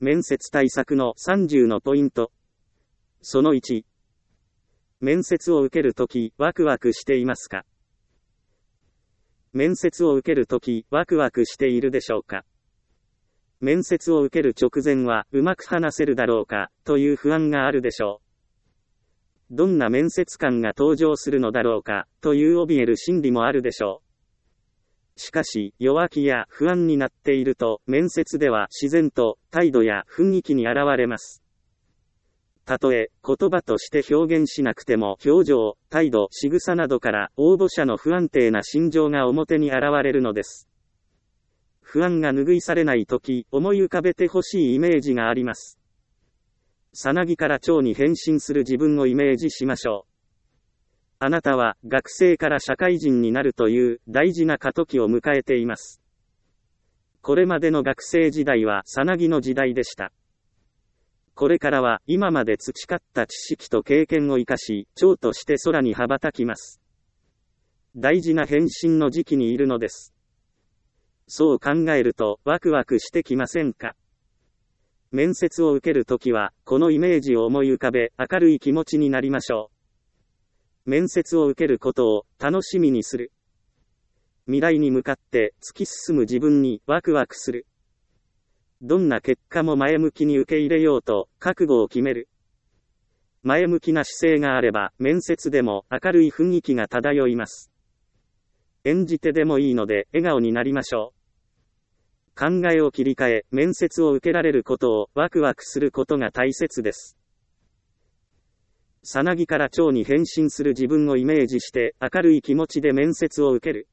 面接対策の30のポイント。その1。面接を受けるとき、ワクワクしていますか？面接を受けるとき、ワクワクしているでしょうか？面接を受ける直前は、うまく話せるだろうか、という不安があるでしょう。どんな面接官が登場するのだろうか、という怯える心理もあるでしょう。しかし、弱気や不安になっていると、面接では自然と態度や雰囲気に現れます。たとえ、言葉として表現しなくても、表情、態度、仕草などから、応募者の不安定な心情が表に現れるのです。不安が拭い去れないとき、思い浮かべてほしいイメージがあります。さなぎから蝶に変身する自分をイメージしましょう。あなたは、学生から社会人になるという、大事な過渡期を迎えています。これまでの学生時代は、さなぎの時代でした。これからは、今まで培った知識と経験を生かし、蝶として空に羽ばたきます。大事な変身の時期にいるのです。そう考えると、ワクワクしてきませんか？面接を受けるときは、このイメージを思い浮かべ、明るい気持ちになりましょう。面接を受けることを、楽しみにする。未来に向かって、突き進む自分に、ワクワクする。どんな結果も前向きに受け入れようと、覚悟を決める。前向きな姿勢があれば、面接でも明るい雰囲気が漂います。演じてでもいいので、笑顔になりましょう。考えを切り替え、面接を受けられることを、ワクワクすることが大切です。さなぎから蝶に変身する自分をイメージして、明るい気持ちで面接を受ける。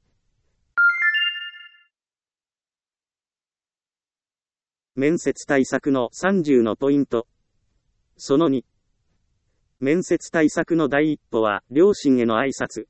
面接対策の30のポイント。その2。面接対策の第一歩は、両親への挨拶。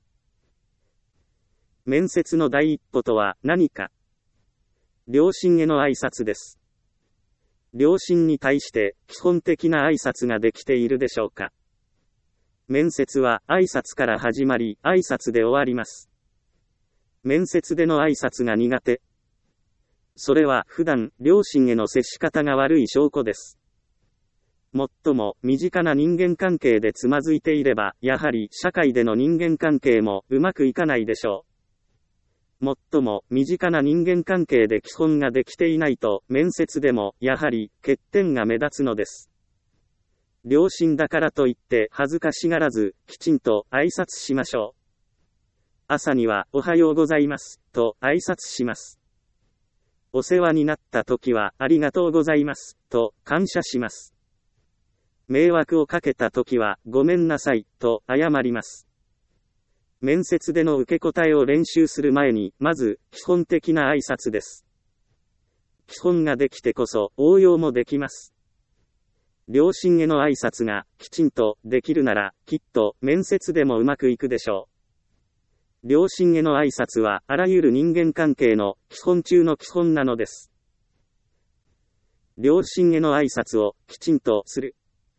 面接の第一歩とは何か。両親への挨拶です。両親に対して、基本的な挨拶ができているでしょうか。面接は、挨拶から始まり、挨拶で終わります。面接での挨拶が苦手。それは普段、両親への接し方が悪い証拠です。もっとも、身近な人間関係でつまずいていれば、やはり、社会での人間関係も、うまくいかないでしょう。もっとも、身近な人間関係で基本ができていないと、面接でも、やはり、欠点が目立つのです。両親だからといって、恥ずかしがらず、きちんと、挨拶しましょう。朝には、おはようございます、と、挨拶します。お世話になった時は、ありがとうございます、と、感謝します。迷惑をかけた時は、ごめんなさい、と、謝ります。面接での受け答えを練習する前に、まず、基本的な挨拶です。基本ができてこそ、応用もできます。両親への挨拶が、きちんと、できるなら、きっと、面接でもうまくいくでしょう。両親への挨拶は、あらゆる人間関係の、基本中の基本なのです。両親への挨拶を、きちんと、する。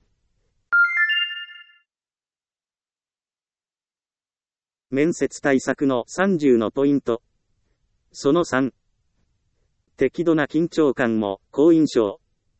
面接対策の30のポイント。その3。適度な緊張感も、好印象。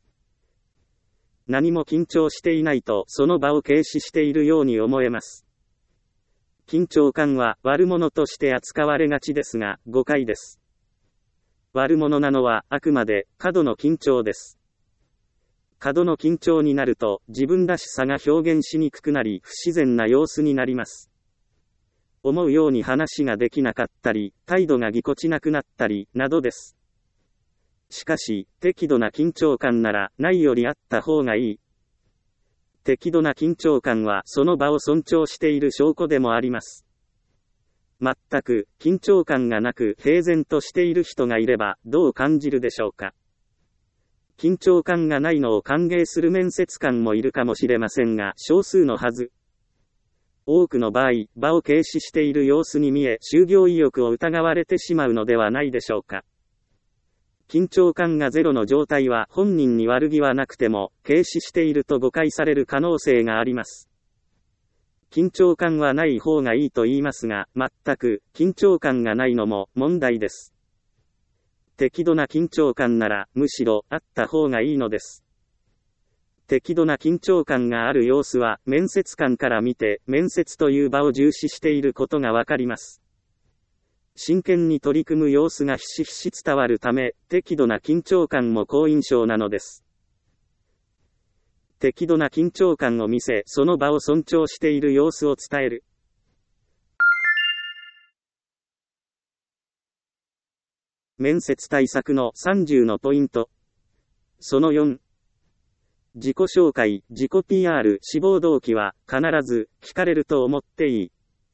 何も緊張していないと、その場を軽視しているように思えます。緊張感は悪者として扱われがちですが、誤解です。悪者なのはあくまで過度の緊張です。過度の緊張になると自分らしさが表現しにくくなり不自然な様子になります。思うように話ができなかったり、態度がぎこちなくなったり、などです。しかし、適度な緊張感ならないよりあった方がいい。適度な緊張感はその場を尊重している証拠でもあります。全く緊張感がなく平然としている人がいればどう感じるでしょうか。緊張感がないのを歓迎する面接官もいるかもしれませんが少数のはず。多くの場合、場を軽視している様子に見え就業意欲を疑われてしまうのではないでしょうか。緊張感がゼロの状態は本人に悪気はなくても、軽視していると誤解される可能性があります。緊張感はない方がいいと言いますが、全く緊張感がないのも問題です。 適度な緊張感なら、むしろ、あった方がいいのです。適度な緊張感がある様子は、面接官から見て、面接という場を重視していることがわかります。真剣に取り組む様子がひしひし伝わるため、適度な緊張感も好印象なのです。適度な緊張感を見せ、その場を尊重している様子を伝える。面接対策の30のポイント。その4。自己紹介、自己 PR、志望動機は必ず聞かれると思っていい。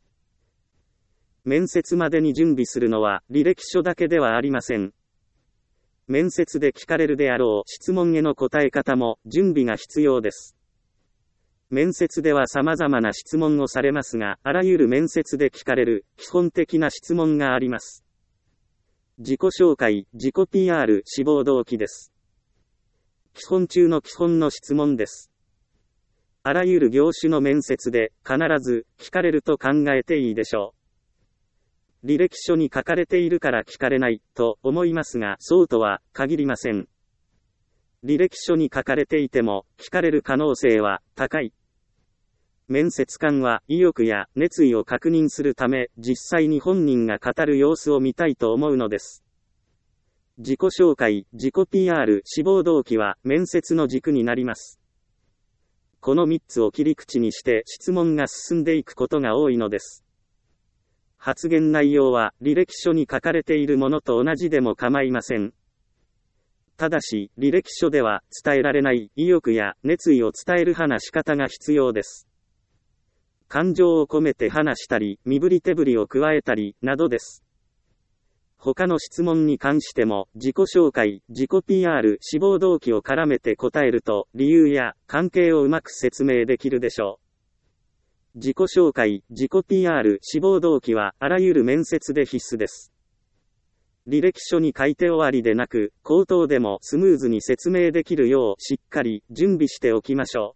面接までに準備するのは履歴書だけではありません。面接で聞かれるであろう質問への答え方も準備が必要です。面接では様々な質問をされますが、あらゆる面接で聞かれる基本的な質問があります。自己紹介、自己 PR、志望動機です。基本中の基本の質問です。あらゆる業種の面接で必ず聞かれると考えていいでしょう。履歴書に書かれているから聞かれないと思いますが、そうとは限りません。履歴書に書かれていても聞かれる可能性は高い。面接官は意欲や熱意を確認するため、実際に本人が語る様子を見たいと思うのです。自己紹介、自己 PR、志望動機は面接の軸になります。この3つを切り口にして質問が進んでいくことが多いのです。発言内容は履歴書に書かれているものと同じでも構いません。ただし、履歴書では伝えられない意欲や熱意を伝える話し方が必要です。感情を込めて話したり、身振り手振りを加えたり、などです。他の質問に関しても、自己紹介、自己 PR、志望動機を絡めて答えると、理由や関係をうまく説明できるでしょう。自己紹介、自己 PR、志望動機はあらゆる面接で必須です。履歴書に書いて終わりでなく、口頭でもスムーズに説明できるようしっかり準備しておきましょう。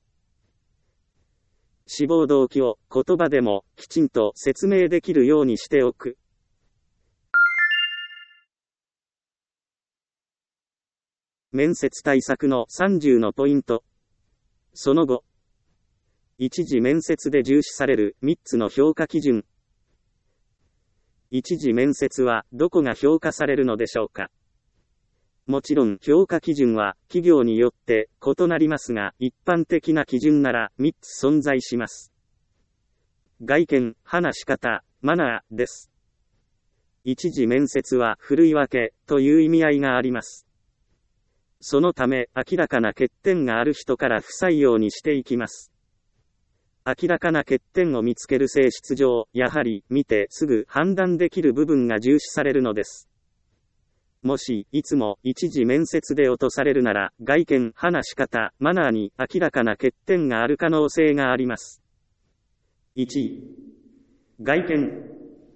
志望動機を言葉でもきちんと説明できるようにしておく。面接対策の30のポイント。その後。一次面接で重視される3つの評価基準。一次面接はどこが評価されるのでしょうか。もちろん評価基準は企業によって異なりますが、一般的な基準なら3つ存在します。外見、話し方、マナーです。一次面接はふるい分けという意味合いがあります。そのため明らかな欠点がある人から不採用にしていきます。明らかな欠点を見つける性質上、やはり見てすぐ判断できる部分が重視されるのです。もし、いつも一次面接で落とされるなら、外見、話し方、マナーに明らかな欠点がある可能性があります。1、外見。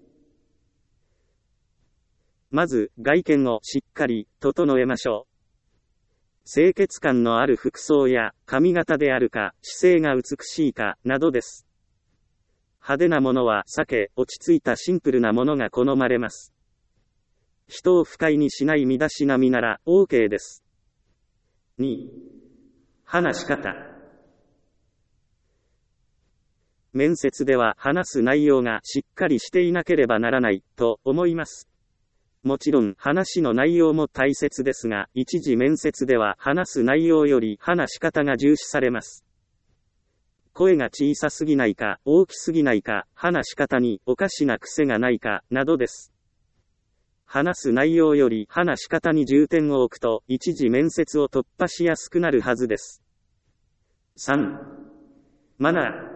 まず、外見をしっかり整えましょう。清潔感のある服装や髪型であるか、姿勢が美しいか、などです。派手なものは避け、落ち着いたシンプルなものが好まれます。人を不快にしない身だしなみなら OK です。2、話し方。面接では話す内容がしっかりしていなければならないと思います。もちろん話の内容も大切ですが、一次面接では話す内容より話し方が重視されます。声が小さすぎないか、大きすぎないか、話し方におかしな癖がないか、などです。話す内容より話し方に重点を置くと、一次面接を突破しやすくなるはずです。3、マナー。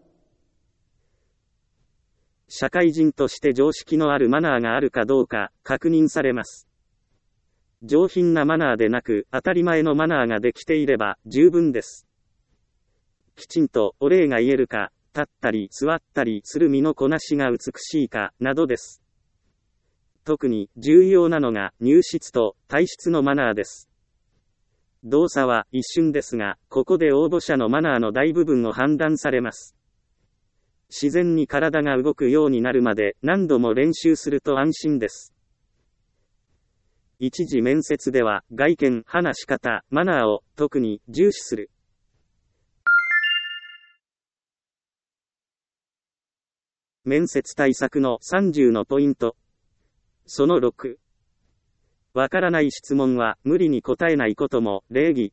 社会人として常識のあるマナーがあるかどうか確認されます。上品なマナーでなく当たり前のマナーができていれば十分です。きちんとお礼が言えるか、立ったり座ったりする身のこなしが美しいかなどです。特に重要なのが入室と退室のマナーです。動作は一瞬ですが、ここで応募者のマナーの大部分を判断されます。自然に体が動くようになるまで何度も練習すると安心です。 一次面接では外見、話し方、マナーを特に重視する。面接対策の30のポイント。その6。わからない質問は無理に答えないことも礼儀。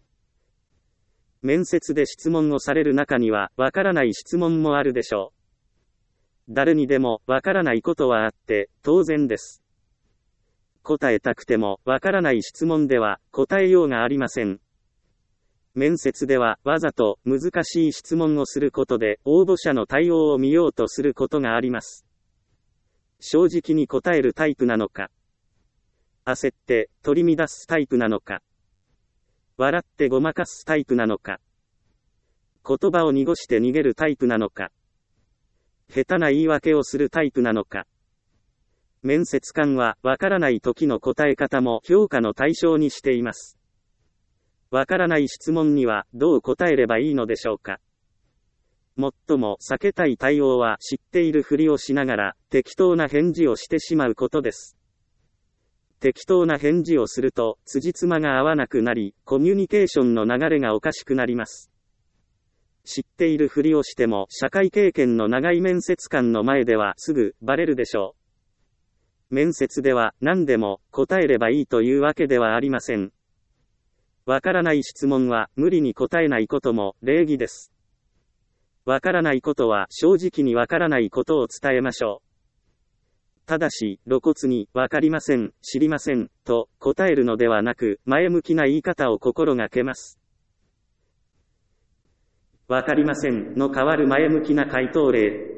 面接で質問をされる中にはわからない質問もあるでしょう。誰にでもわからないことはあって当然です。答えたくてもわからない質問では答えようがありません。面接ではわざと難しい質問をすることで応募者の対応を見ようとすることがあります。正直に答えるタイプなのか、焦って取り乱すタイプなのか、笑ってごまかすタイプなのか、言葉を濁して逃げるタイプなのか、下手な言い訳をするタイプなのか。面接官はわからない時の答え方も評価の対象にしています。わからない質問にはどう答えればいいのでしょうか。最も避けたい対応は知っているふりをしながら適当な返事をしてしまうことです。適当な返事をすると辻褄が合わなくなり、コミュニケーションの流れがおかしくなります。知っているふりをしても社会経験の長い面接官の前ではすぐバレるでしょう。面接では何でも答えればいいというわけではありません。わからない質問は無理に答えないことも礼儀です。わからないことは正直にわからないことを伝えましょう。ただし、露骨にわかりません、知りません、と答えるのではなく、前向きな言い方を心がけます。わかりませんの代わる前向きな回答例。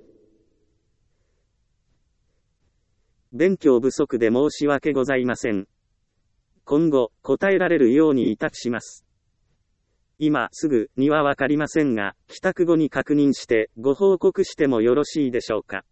勉強不足で申し訳ございません。今後、答えられるように委託します。今すぐにはわかりませんが、帰宅後に確認してご報告してもよろしいでしょうか。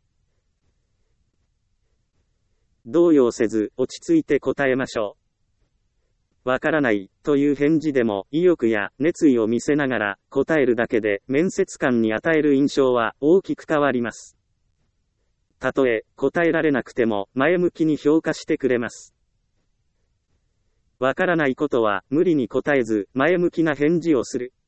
動揺せず落ち着いて答えましょう。わからないという返事でも意欲や熱意を見せながら答えるだけで面接官に与える印象は大きく変わります。たとえ答えられなくても前向きに評価してくれます。わからないことは無理に答えず前向きな返事をする。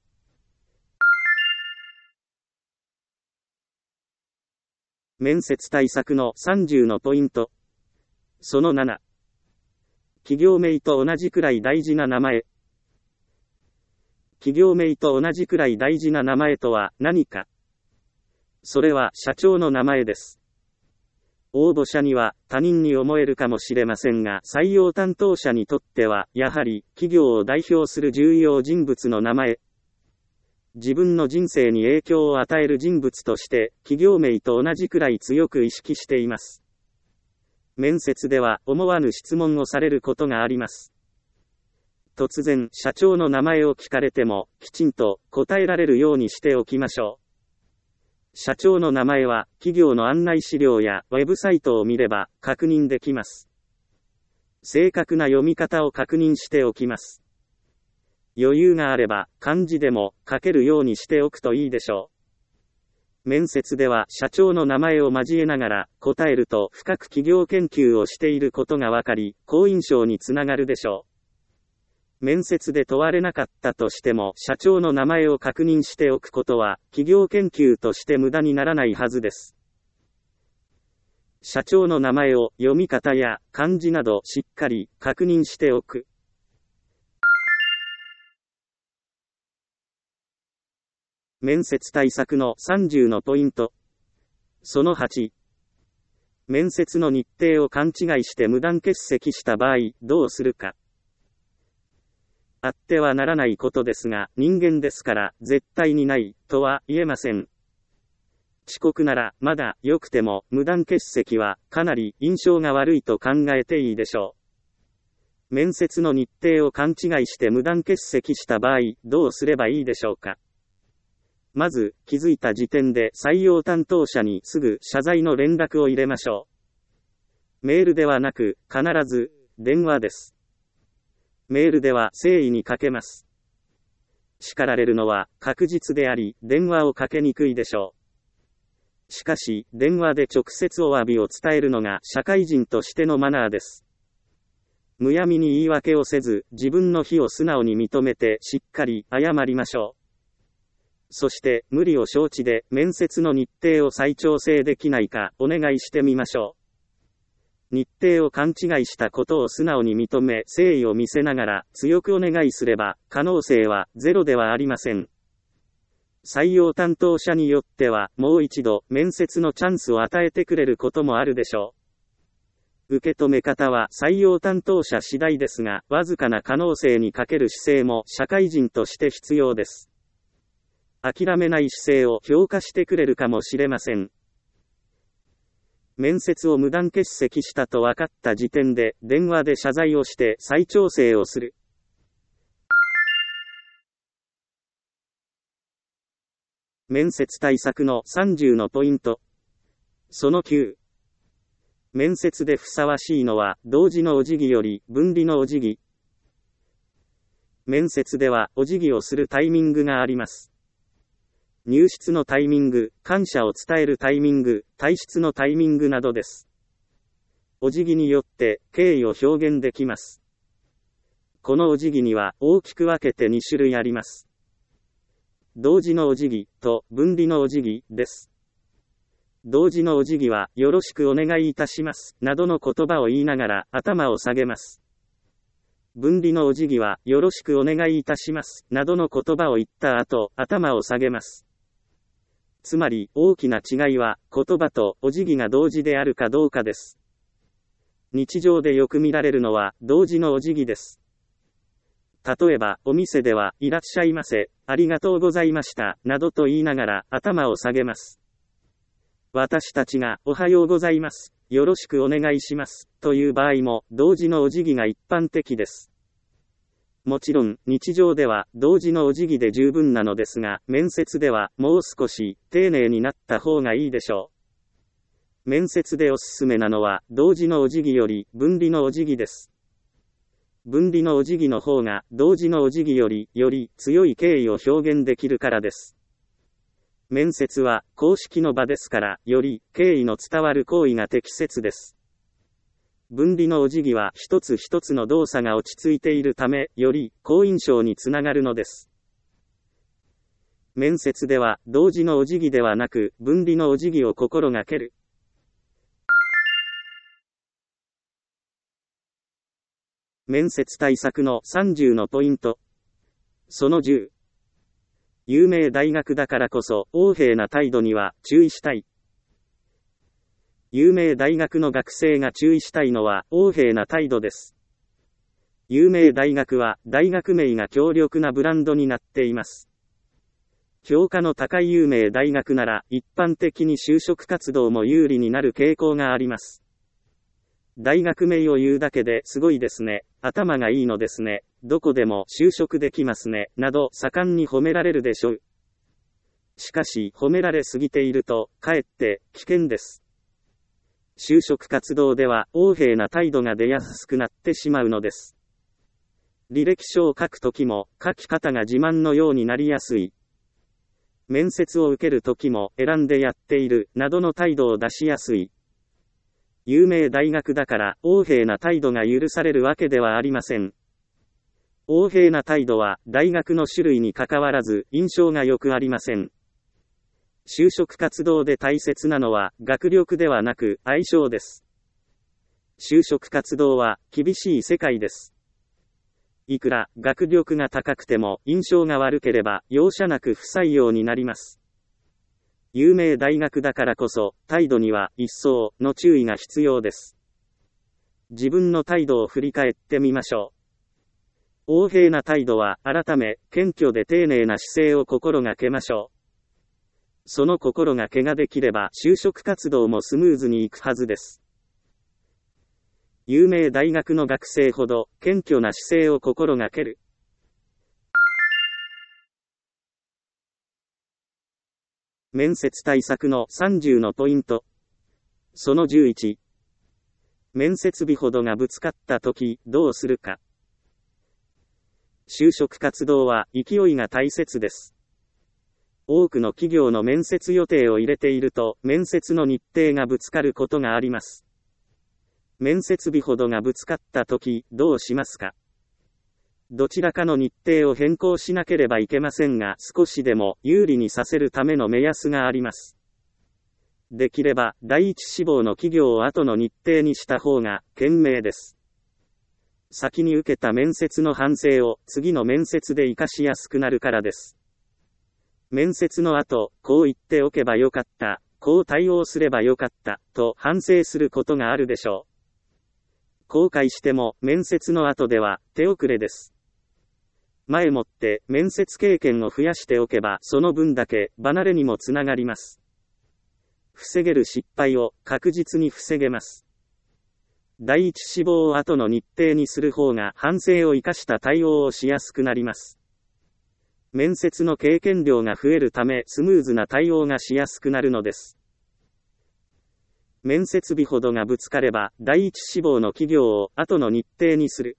面接対策の30のポイント。その7。企業名と同じくらい大事な名前。企業名と同じくらい大事な名前とは何か。それは社長の名前です。応募者には他人に思えるかもしれませんが、採用担当者にとっては、やはり企業を代表する重要人物の名前。自分の人生に影響を与える人物として、企業名と同じくらい強く意識しています。面接では思わぬ質問をされることがあります。突然、社長の名前を聞かれても、きちんと答えられるようにしておきましょう。社長の名前は企業の案内資料やウェブサイトを見れば確認できます。正確な読み方を確認しておきます。余裕があれば漢字でも書けるようにしておくといいでしょう。面接では社長の名前を交えながら答えると深く企業研究をしていることがわかり、好印象につながるでしょう。面接で問われなかったとしても社長の名前を確認しておくことは企業研究として無駄にならないはずです。社長の名前を読み方や漢字などしっかり確認しておく。面接対策の30のポイント。その8。面接の日程を勘違いして無断欠席した場合どうするか。あってはならないことですが、人間ですから絶対にないとは言えません。遅刻ならまだ良くても無断欠席はかなり印象が悪いと考えていいでしょう。面接の日程を勘違いして無断欠席した場合どうすればいいでしょうか。まず気づいた時点で採用担当者にすぐ謝罪の連絡を入れましょう。メールではなく必ず電話です。メールでは誠意にかけます。叱られるのは確実であり、電話をかけにくいでしょう。しかし、電話で直接お詫びを伝えるのが社会人としてのマナーです。 むやみに言い訳をせず、自分の非を素直に認めてしっかり謝りましょう。そして、無理を承知で面接の日程を再調整できないかお願いしてみましょう。日程を勘違いしたことを素直に認め、誠意を見せながら強くお願いすれば、可能性はゼロではありません。採用担当者によっては、もう一度面接のチャンスを与えてくれることもあるでしょう。受け止め方は採用担当者次第ですが、わずかな可能性にかける姿勢も社会人として必要です。諦めない姿勢を評価してくれるかもしれません。面接を無断欠席したと分かった時点で、電話で謝罪をして再調整をする。面接対策の30のポイント。その9。面接でふさわしいのは、同時のお辞儀より分離のお辞儀。面接では、お辞儀をするタイミングがあります。入室のタイミング、感謝を伝えるタイミング、退出のタイミングなどです。お辞儀によって、敬意を表現できます。このお辞儀には、大きく分けて2種類あります。同時のお辞儀と分離のお辞儀です。同時のお辞儀は、よろしくお願いいたします、などの言葉を言いながら頭を下げます。分離のお辞儀は、よろしくお願いいたします、などの言葉を言った後、頭を下げます。つまり、大きな違いは、言葉とお辞儀が同時であるかどうかです。日常でよく見られるのは、同時のお辞儀です。例えば、お店では、いらっしゃいませ、ありがとうございました、などと言いながら頭を下げます。私たちが、おはようございます、よろしくお願いします、という場合も、同時のお辞儀が一般的です。もちろん、日常では、同時のお辞儀で十分なのですが、面接では、もう少し、丁寧になった方がいいでしょう。面接でおすすめなのは、同時のお辞儀より、分離のお辞儀です。分離のお辞儀の方が、同時のお辞儀より強い敬意を表現できるからです。面接は公式の場ですから、より敬意の伝わる行為が適切です。分離のお辞儀は一つ一つの動作が落ち着いているため、より好印象につながるのです。面接では同時のお辞儀ではなく、分離のお辞儀を心がける。面接対策の30のポイント。その10。有名大学だからこそ、横柄な態度には注意したい。有名大学の学生が注意したいのは、横柄な態度です。有名大学は、大学名が強力なブランドになっています。評価の高い有名大学なら、一般的に就職活動も有利になる傾向があります。大学名を言うだけですごいですね、頭がいいのですね、どこでも就職できますね、など盛んに褒められるでしょう。しかし、褒められすぎていると、かえって危険です。就職活動では、横柄な態度が出やすくなってしまうのです。履歴書を書くときも、書き方が自慢のようになりやすい。面接を受けるときも、選んでやっている、などの態度を出しやすい。有名大学だから、横柄な態度が許されるわけではありません。横柄な態度は、大学の種類にかかわらず、印象が良くありません。就職活動で大切なのは、学力ではなく、相性です。就職活動は、厳しい世界です。いくら、学力が高くても、印象が悪ければ、容赦なく不採用になります。有名大学だからこそ、態度には一層の注意が必要です。自分の態度を振り返ってみましょう。横柄な態度は改め、謙虚で丁寧な姿勢を心がけましょう。その心がけができれば就職活動もスムーズにいくはずです。有名大学の学生ほど謙虚な姿勢を心がける。面接対策の30のポイント。その11。面接日ほどがぶつかったとき、どうするか。就職活動は勢いが大切です。多くの企業の面接予定を入れていると、面接の日程がぶつかることがあります。 面接日ほどがぶつかったとき、どうしますか？どちらかの日程を変更しなければいけませんが、少しでも有利にさせるための目安があります。できれば、第一志望の企業を後の日程にした方が、賢明です。先に受けた面接の反省を、次の面接で活かしやすくなるからです。面接の後、こう言っておけばよかった、こう対応すればよかった、と反省することがあるでしょう。後悔しても、面接の後では、手遅れです。前もって、面接経験を増やしておけば、その分だけ、離れにもつながります。防げる失敗を、確実に防げます。第一志望を後の日程にする方が、反省を生かした対応をしやすくなります。面接の経験量が増えるため、スムーズな対応がしやすくなるのです。面接日ほどがぶつかれば、第一志望の企業を後の日程にする。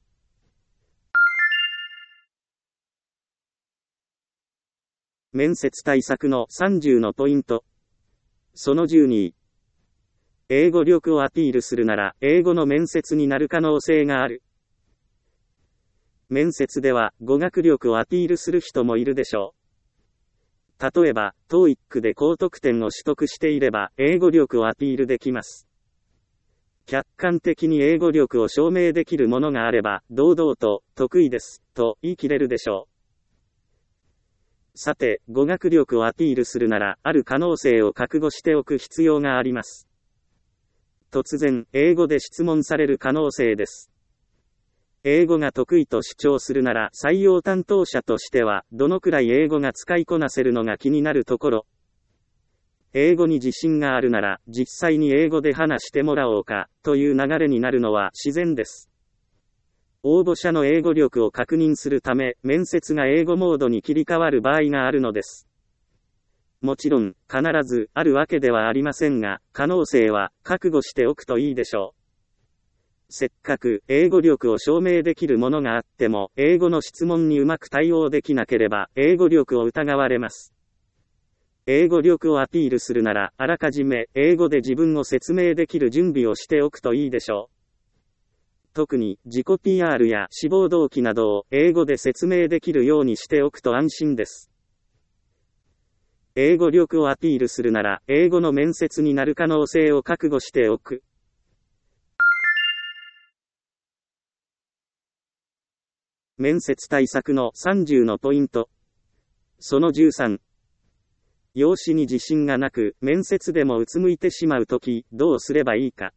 面接対策の30のポイント。その12。英語力をアピールするなら、英語の面接になる可能性がある。面接では、語学力をアピールする人もいるでしょう。例えば、TOEIC で高得点を取得していれば、英語力をアピールできます。客観的に英語力を証明できるものがあれば、堂々と、得意です、と言い切れるでしょう。さて、語学力をアピールするなら、ある可能性を覚悟しておく必要があります。突然、英語で質問される可能性です。英語が得意と主張するなら、採用担当者としては、どのくらい英語が使いこなせるのが気になるところ。英語に自信があるなら、実際に英語で話してもらおうか、という流れになるのは自然です。応募者の英語力を確認するため、面接が英語モードに切り替わる場合があるのです。もちろん、必ず、あるわけではありませんが、可能性は、覚悟しておくといいでしょう。せっかく、英語力を証明できるものがあっても、英語の質問にうまく対応できなければ、英語力を疑われます。英語力をアピールするなら、あらかじめ、英語で自分を説明できる準備をしておくといいでしょう。特に、自己 PR や志望動機などを、英語で説明できるようにしておくと安心です。英語力をアピールするなら、英語の面接になる可能性を覚悟しておく。面接対策の30のポイント。その13。容姿に自信がなく、面接でもうつむいてしまうとき、どうすればいいか。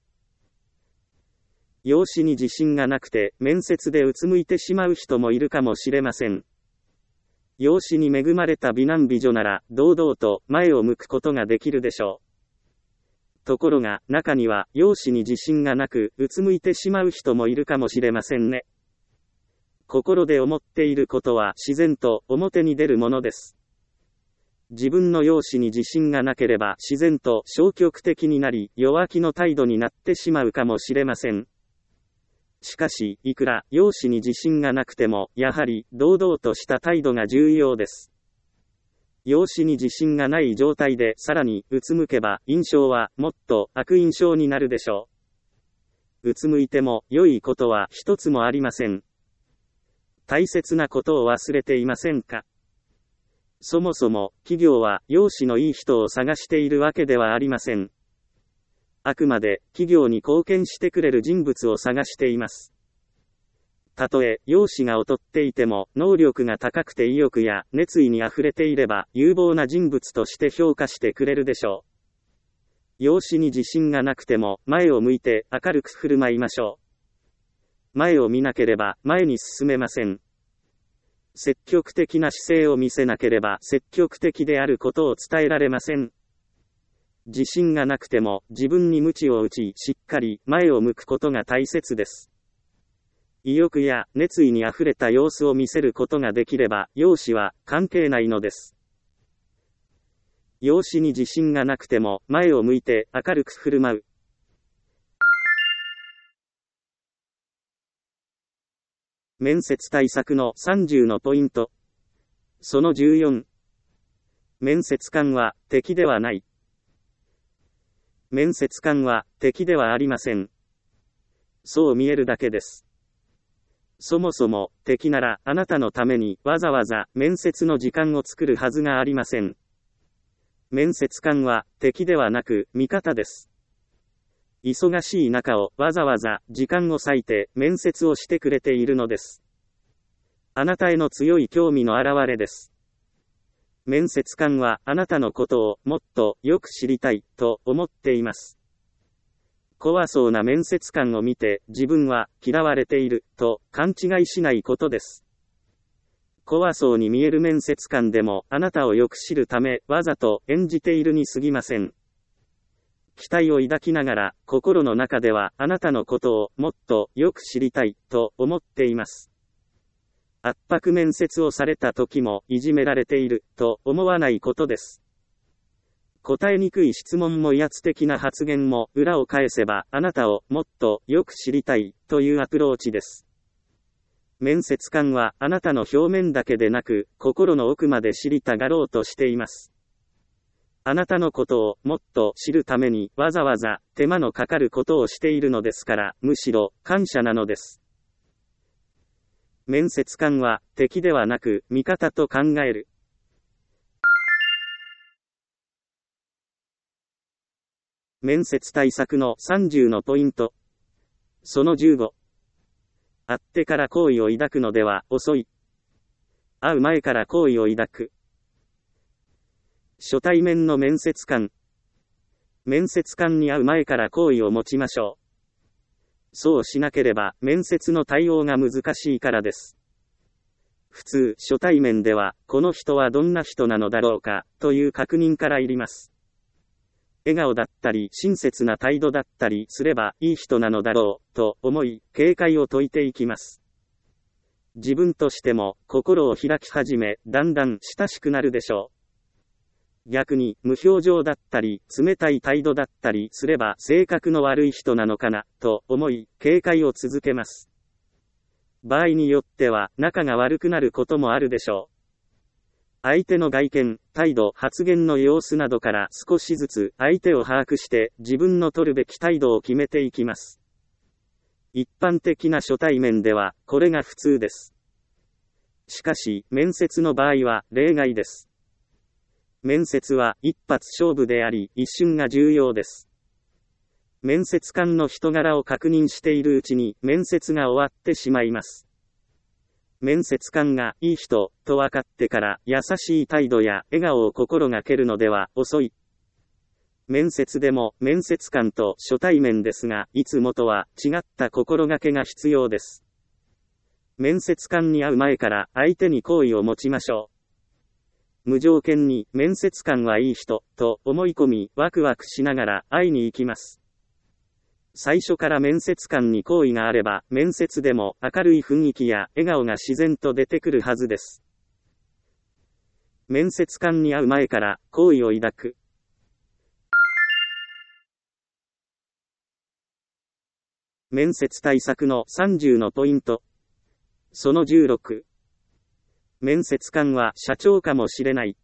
容姿に自信がなくて、面接でうつむいてしまう人もいるかもしれません。容姿に恵まれた美男美女なら、堂々と前を向くことができるでしょう。ところが、中には、容姿に自信がなく、うつむいてしまう人もいるかもしれませんね。心で思っていることは自然と表に出るものです。自分の容姿に自信がなければ自然と消極的になり、弱気の態度になってしまうかもしれません。しかし、いくら容姿に自信がなくても、やはり堂々とした態度が重要です。容姿に自信がない状態でさらにうつむけば、印象はもっと悪印象になるでしょう。うつむいても良いことは一つもありません。大切なことを忘れていませんか？そもそも、企業は容姿のいい人を探しているわけではありません。あくまで、企業に貢献してくれる人物を探しています。たとえ、容姿が劣っていても、能力が高くて意欲や熱意にあふれていれば、有望な人物として評価してくれるでしょう。容姿に自信がなくても、前を向いて明るく振る舞いましょう。前を見なければ、前に進めません。積極的な姿勢を見せなければ、積極的であることを伝えられません。自信がなくても、自分に鞭を打ち、しっかり前を向くことが大切です。意欲や熱意にあふれた様子を見せることができれば、容姿は関係ないのです。容姿に自信がなくても、前を向いて明るく振る舞う。面接対策の30のポイント。その14。面接官は敵ではない。面接官は敵ではありません。 そう見えるだけです。そもそも、敵なら、あなたのために、わざわざ、面接の時間を作るはずがありません。面接官は、敵ではなく、味方です。忙しい中を、わざわざ、時間を割いて、面接をしてくれているのです。あなたへの強い興味の表れです。面接官は、あなたのことを、もっと、よく知りたい、と思っています。怖そうな面接官を見て、自分は、嫌われている、と、勘違いしないことです。怖そうに見える面接官でも、あなたをよく知るため、わざと、演じているに過ぎません。期待を抱きながら、心の中では、あなたのことを、もっと、よく知りたい、と思っています。圧迫面接をされた時も、いじめられている、と思わないことです。答えにくい質問も威圧的な発言も、裏を返せば、あなたを、もっと、よく知りたい、というアプローチです。面接官は、あなたの表面だけでなく、心の奥まで知りたがろうとしています。あなたのことを、もっと知るために、わざわざ、手間のかかることをしているのですから、むしろ、感謝なのです。面接官は、敵ではなく、味方と考える。面接対策の30のポイント。その15。会ってから好意を抱くのでは遅い。会う前から好意を抱く。初対面の面接官。面接官に会う前から好意を持ちましょう。そうしなければ面接の対応が難しいからです。普通、初対面では、この人はどんな人なのだろうか、という確認から入ります。笑顔だったり親切な態度だったりすればいい人なのだろうと思い警戒を解いていきます。自分としても心を開き始めだんだん親しくなるでしょう。逆に無表情だったり冷たい態度だったりすれば性格の悪い人なのかなと思い警戒を続けます。場合によっては仲が悪くなることもあるでしょう。相手の外見、態度、発言の様子などから少しずつ相手を把握して自分の取るべき態度を決めていきます。一般的な初対面ではこれが普通です。しかし面接の場合は例外です。面接は一発勝負であり一瞬が重要です。面接官の人柄を確認しているうちに面接が終わってしまいます。面接官がいい人と分かってから優しい態度や笑顔を心がけるのでは遅い。面接でも面接官と初対面ですが、いつもとは違った心がけが必要です。面接官に会う前から相手に好意を持ちましょう。無条件に面接官はいい人と思い込みワクワクしながら会いに行きます。最初から面接官に好意があれば、面接でも明るい雰囲気や笑顔が自然と出てくるはずです。面接官に会う前から好意を抱く。面接対策の30のポイント。その16。面接官は社長かもしれない。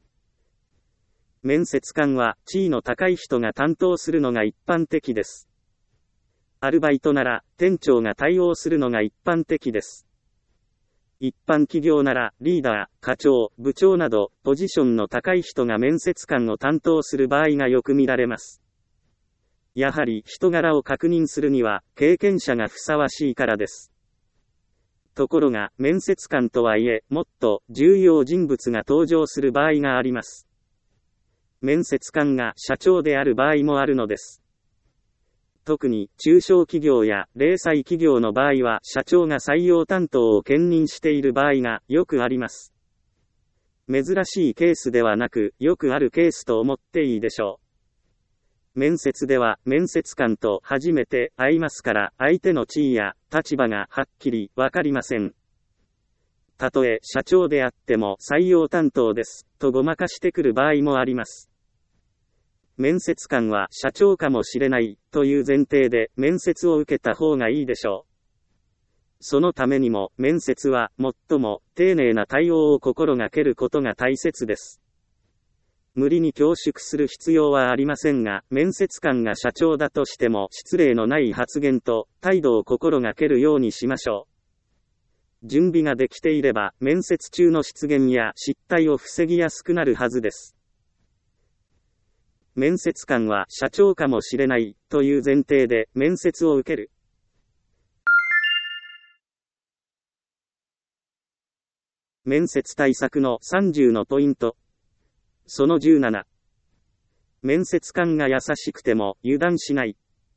面接官は地位の高い人が担当するのが一般的です。アルバイトなら店長が対応するのが一般的です。一般企業ならリーダー、課長、部長などポジションの高い人が面接官を担当する場合がよく見られます。やはり人柄を確認するには経験者がふさわしいからです。ところが面接官とはいえもっと重要人物が登場する場合があります。面接官が社長である場合もあるのです。特に中小企業や零細企業の場合は社長が採用担当を兼任している場合がよくあります。珍しいケースではなくよくあるケースと思っていいでしょう。面接では面接官と初めて会いますから相手の地位や立場がはっきりわかりません。たとえ社長であっても採用担当ですとごまかしてくる場合もあります。面接官は社長かもしれないという前提で面接を受けた方がいいでしょう。そのためにも面接は最も丁寧な対応を心がけることが大切です。 無理に恐縮する必要はありませんが、面接官が社長だとしても失礼のない発言と態度を心がけるようにしましょう。準備ができていれば、面接中の失言や失態を防ぎやすくなるはずです。面接官は社長かもしれないという前提で面接を受ける。面接対策の30のポイント。その17。面接官が優しくても油断しない。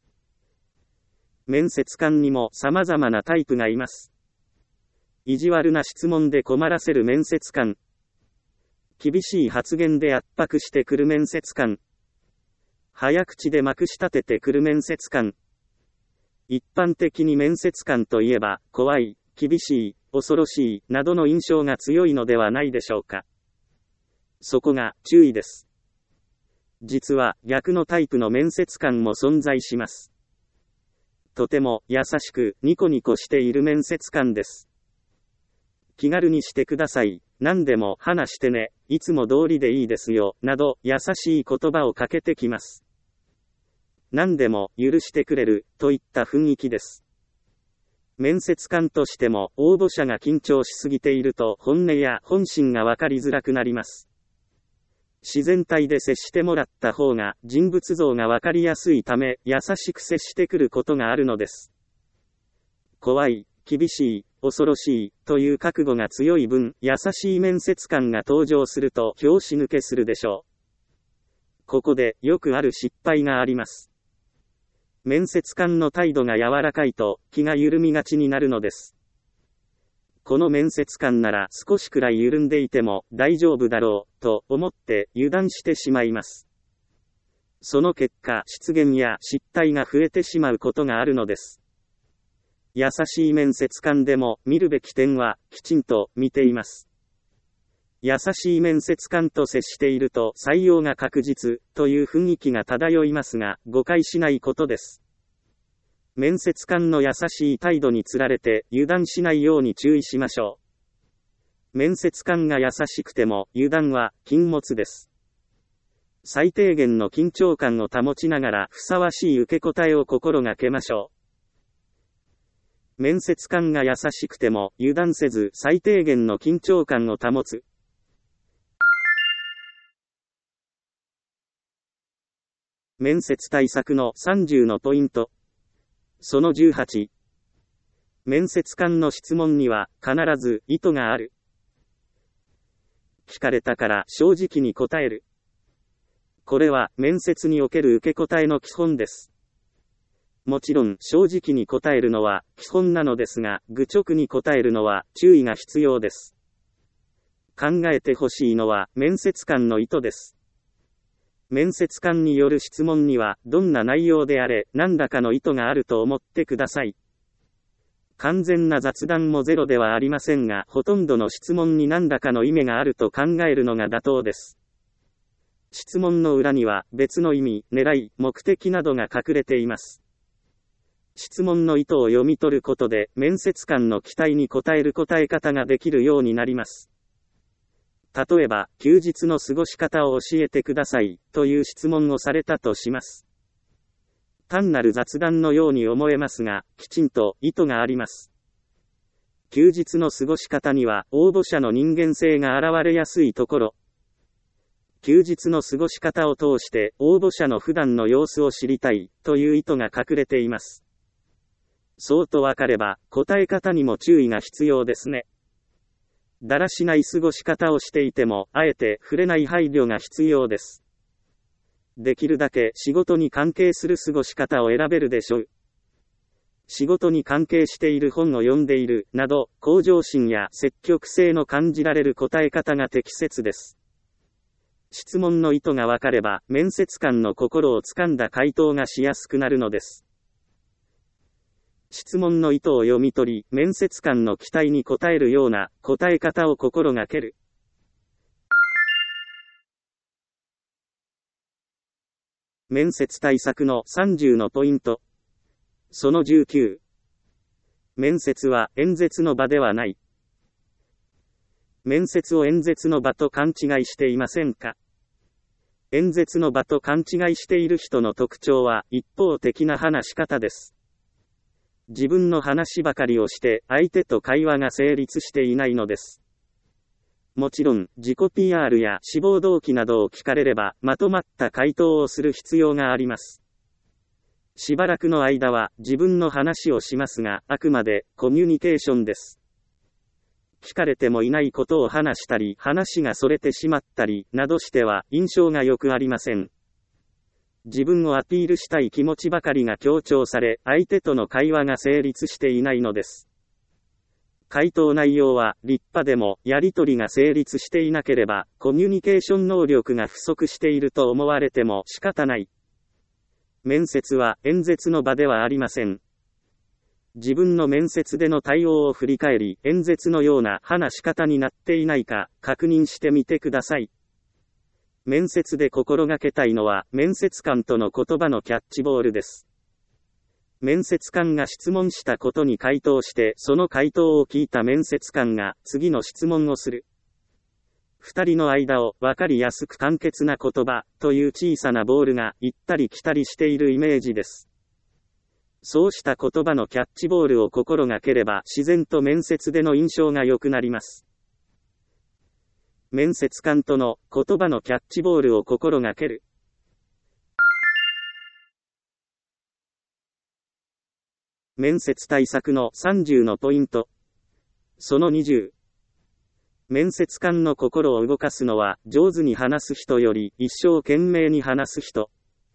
面接官にも様々なタイプがいます。意地悪な質問で困らせる面接官。厳しい発言で圧迫してくる面接官。早口でまくし立ててくる面接官。一般的に面接官といえば、怖い、厳しい、恐ろしい、などの印象が強いのではないでしょうか。そこが注意です。実は逆のタイプの面接官も存在します。とても優しくニコニコしている面接官です。気軽にしてください。何でも話してね。いつも通りでいいですよ。など優しい言葉をかけてきます。何でも許してくれるといった雰囲気です。面接官としても応募者が緊張しすぎていると本音や本心が分かりづらくなります。自然体で接してもらった方が人物像が分かりやすいため優しく接してくることがあるのです。怖い、厳しい、恐ろしいという覚悟が強い分、優しい面接官が登場すると拍子抜けするでしょう。ここでよくある失敗があります。面接官の態度が柔らかいと気が緩みがちになるのです。この面接官なら少しくらい緩んでいても大丈夫だろうと思って油断してしまいます。その結果、失言や失態が増えてしまうことがあるのです。優しい面接官でも見るべき点はきちんと見ています。優しい面接官と接していると採用が確実という雰囲気が漂いますが、誤解しないことです。面接官の優しい態度につられて油断しないように注意しましょう。面接官が優しくても油断は禁物です。最低限の緊張感を保ちながらふさわしい受け答えを心がけましょう。面接官が優しくても油断せず最低限の緊張感を保つ。面接対策の30のポイント。その18。面接官の質問には必ず意図がある。聞かれたから正直に答える。これは面接における受け答えの基本です。もちろん正直に答えるのは基本なのですが、愚直に答えるのは注意が必要です。考えてほしいのは面接官の意図です。面接官による質問にはどんな内容であれ何らかの意図があると思ってください。完全な雑談もゼロではありませんが、ほとんどの質問に何らかの意味があると考えるのが妥当です。質問の裏には別の意味、狙い、目的などが隠れています。質問の意図を読み取ることで面接官の期待に応える答え方ができるようになります。例えば、休日の過ごし方を教えてくださいという質問をされたとします。単なる雑談のように思えますが、きちんと意図があります。休日の過ごし方には応募者の人間性が現れやすいところ。休日の過ごし方を通して応募者の普段の様子を知りたいという意図が隠れています。そうとわかれば、答え方にも注意が必要ですね。だらしない過ごし方をしていても、あえて触れない配慮が必要です。できるだけ仕事に関係する過ごし方を選べるでしょう。仕事に関係している本を読んでいる、など、向上心や積極性の感じられる答え方が適切です。質問の意図がわかれば、面接官の心をつかんだ回答がしやすくなるのです。質問の意図を読み取り、面接官の期待に応えるような答え方を心がける。面接対策の30のポイント。その19。面接は演説の場ではない。面接を演説の場と勘違いしていませんか？ 演説の場と勘違いしている人の特徴は一方的な話し方です。自分の話ばかりをして相手と会話が成立していないのです。もちろん、自己 PR や志望動機などを聞かれれば、まとまった回答をする必要があります。しばらくの間は自分の話をしますが、あくまでコミュニケーションです。聞かれてもいないことを話したり、話がそれてしまったり、などしては印象が良くありません。自分をアピールしたい気持ちばかりが強調され、相手との会話が成立していないのです。回答内容は立派でも、やり取りが成立していなければ、コミュニケーション能力が不足していると思われても仕方ない。面接は演説の場ではありません。自分の面接での対応を振り返り、演説のような話し方になっていないか確認してみてください。面接で心がけたいのは、面接官との言葉のキャッチボールです。面接官が質問したことに回答して、その回答を聞いた面接官が次の質問をする。二人の間を分かりやすく簡潔な言葉という小さなボールが行ったり来たりしているイメージです。そうした言葉のキャッチボールを心がければ自然と面接での印象が良くなります。面接官との言葉のキャッチボールを心がける。面接対策の30のポイント。その20。面接官の心を動かすのは上手に話す人より一生懸命に話す人。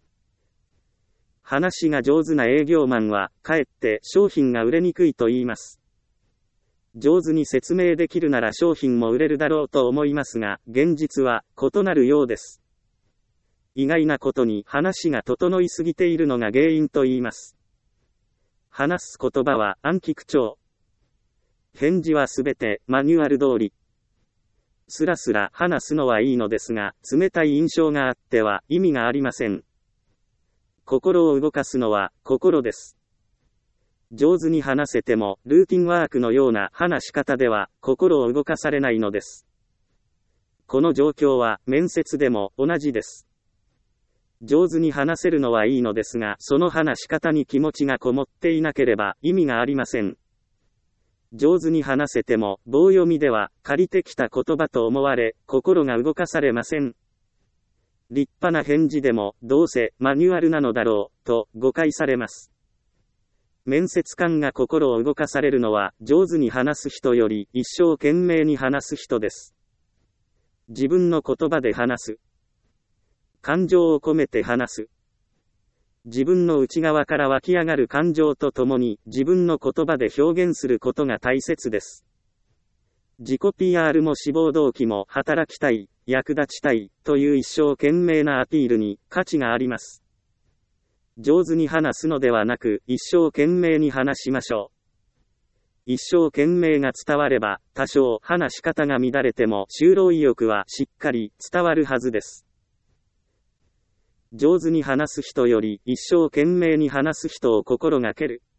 話が上手な営業マンはかえって商品が売れにくいと言います。上手に説明できるなら商品も売れるだろうと思いますが、現実は異なるようです。意外なことに話が整いすぎているのが原因と言います。話す言葉は暗記口調。返事はすべてマニュアル通り。スラスラ話すのはいいのですが、冷たい印象があっては意味がありません。心を動かすのは心です。上手に話せても、ルーティンワークのような話し方では心を動かされないのです。この状況は面接でも同じです。上手に話せるのはいいのですが、その話し方に気持ちがこもっていなければ意味がありません。上手に話せても、棒読みでは借りてきた言葉と思われ、心が動かされません。立派な返事でも、どうせマニュアルなのだろう、と誤解されます。面接官が心を動かされるのは、上手に話す人より一生懸命に話す人です。自分の言葉で話す。感情を込めて話す。自分の内側から湧き上がる感情とともに、自分の言葉で表現することが大切です。自己 PR も志望動機も働きたい、役立ちたい、という一生懸命なアピールに価値があります。上手に話すのではなく、一生懸命に話しましょう。一生懸命が伝われば、多少話し方が乱れても就労意欲はしっかり伝わるはずです。上手に話す人より一生懸命に話す人を心がける。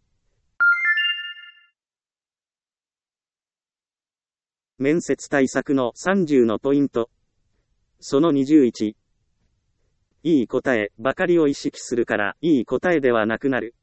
面接対策の30のポイント。その21。いい答えばかりを意識するから、いい答えではなくなる。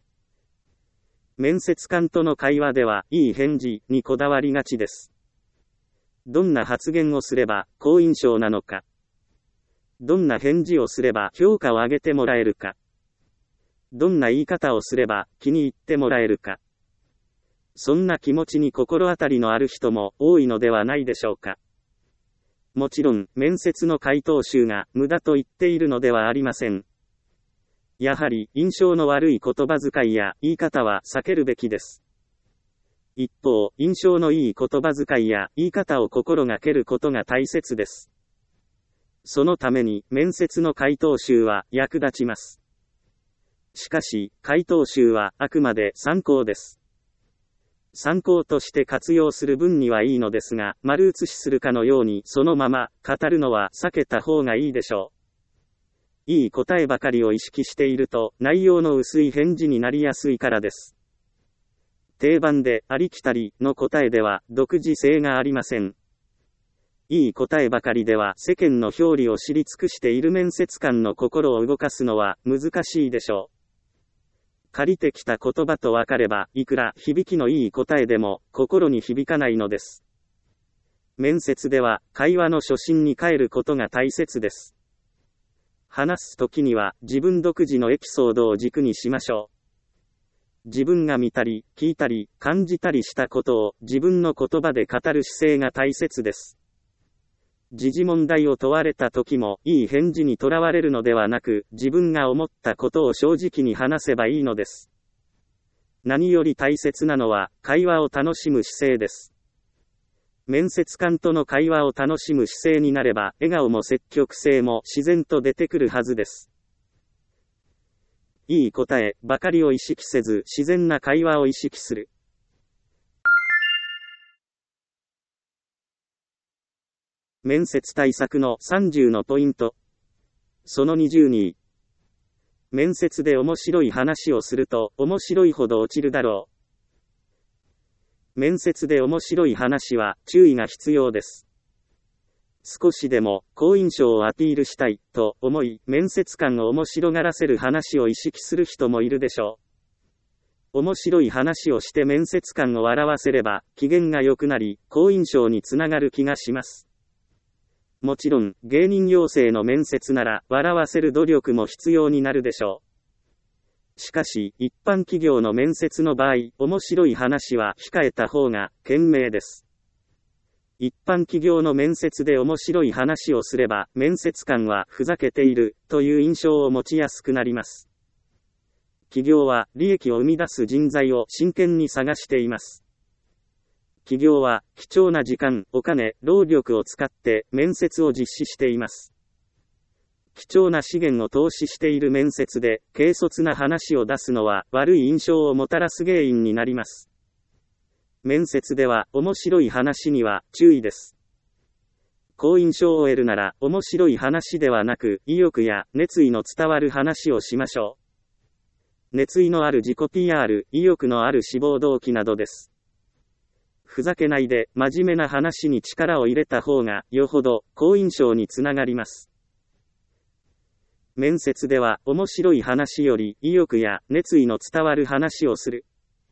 面接官との会話では、いい返事にこだわりがちです。どんな発言をすれば、好印象なのか。どんな返事をすれば、評価を上げてもらえるか。どんな言い方をすれば、気に入ってもらえるか。そんな気持ちに心当たりのある人も多いのではないでしょうか。もちろん、面接の回答集が無駄と言っているのではありません。やはり、印象の悪い言葉遣いや言い方は避けるべきです。一方、印象のいい言葉遣いや言い方を心がけることが大切です。そのために、面接の回答集は役立ちます。しかし、回答集はあくまで参考です。参考として活用する分にはいいのですが、丸写しするかのようにそのまま語るのは避けた方がいいでしょう。いい答えばかりを意識していると、内容の薄い返事になりやすいからです。定番でありきたりの答えでは独自性がありません。 いい答えばかりでは世間の表裏を知り尽くしている面接官の心を動かすのは難しいでしょう。借りてきた言葉と分かれば、いくら響きのいい答えでも心に響かないのです。面接では会話の初心に帰ることが大切です。話すときには自分独自のエピソードを軸にしましょう。自分が見たり、聞いたり、感じたりしたことを自分の言葉で語る姿勢が大切です。時事問題を問われた時も、いい返事にとらわれるのではなく、自分が思ったことを正直に話せばいいのです。何より大切なのは、会話を楽しむ姿勢です。面接官との会話を楽しむ姿勢になれば、笑顔も積極性も自然と出てくるはずです。いい答えばかりを意識せず、自然な会話を意識する。面接対策の30のポイント。その22。面接で面白い話をすると、面白いほど落ちるだろう。面接で面白い話は注意が必要です。少しでも好印象をアピールしたいと思い、面接官を面白がらせる話を意識する人もいるでしょう。面白い話をして面接官を笑わせれば、機嫌が良くなり、好印象につながる気がします。もちろん、芸人養成の面接なら、笑わせる努力も必要になるでしょう。しかし、一般企業の面接の場合、面白い話は控えた方が賢明です。一般企業の面接で面白い話をすれば、面接官はふざけているという印象を持ちやすくなります。企業は利益を生み出す人材を真剣に探しています。企業は貴重な時間、お金、労力を使って面接を実施しています。貴重な資源を投資している面接で軽率な話を出すのは悪い印象をもたらす原因になります。面接では面白い話には注意です。好印象を得るなら面白い話ではなく意欲や熱意の伝わる話をしましょう。熱意のある自己 PR、意欲のある志望動機などです。ふざけないで真面目な話に力を入れた方がよほど好印象につながります。面接では面白い話より意欲や熱意の伝わる話をする。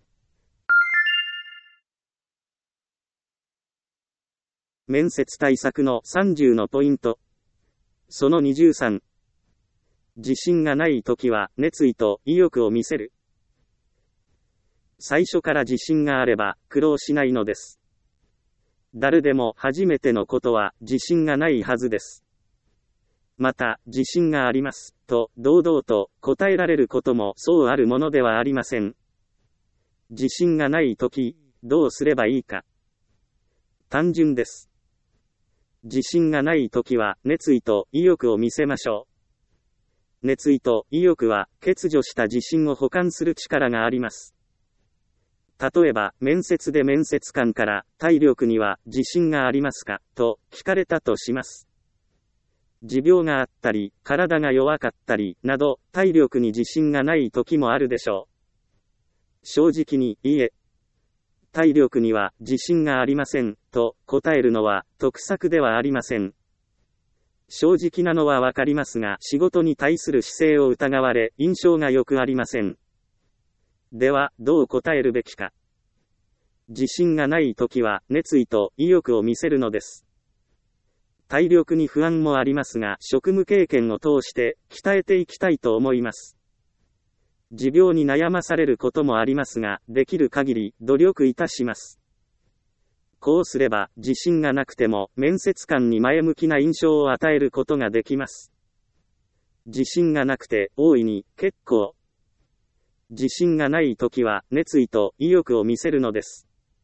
面接対策の30のポイント。その23。自信がないときは熱意と意欲を見せる。最初から自信があれば苦労しないのです。誰でも初めてのことは自信がないはずです。また、自信がありますと堂々と答えられることもそうあるものではありません。自信がないとき、どうすればいいか。単純です。自信がないときは熱意と意欲を見せましょう。熱意と意欲は欠如した自信を補完する力があります。例えば、面接で面接官から、体力には自信がありますかと聞かれたとします。持病があったり、体が弱かったり、など、体力に自信がない時もあるでしょう。正直に、いいえ。体力には自信がありません、と答えるのは、得策ではありません。正直なのはわかりますが、仕事に対する姿勢を疑われ、印象が良くありません。では、どう答えるべきか。自信がないときは、熱意と意欲を見せるのです。体力に不安もありますが、職務経験を通して、鍛えていきたいと思います。持病に悩まされることもありますが、できる限り、努力いたします。こうすれば、自信がなくても、面接官に前向きな印象を与えることができます。自信がなくて、大いに、結構。自信がないときは、熱意と意欲を見せるのです。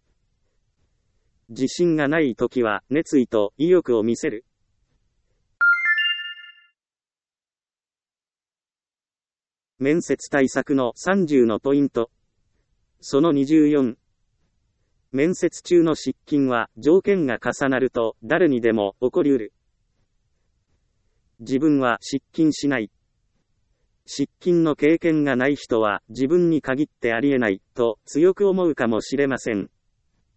自信がないときは、熱意と意欲を見せる。面接対策の30のポイント。その24。面接中の失禁は、条件が重なると、誰にでも起こりうる。自分は失禁しない。失禁の経験がない人は自分に限ってありえないと強く思うかもしれません。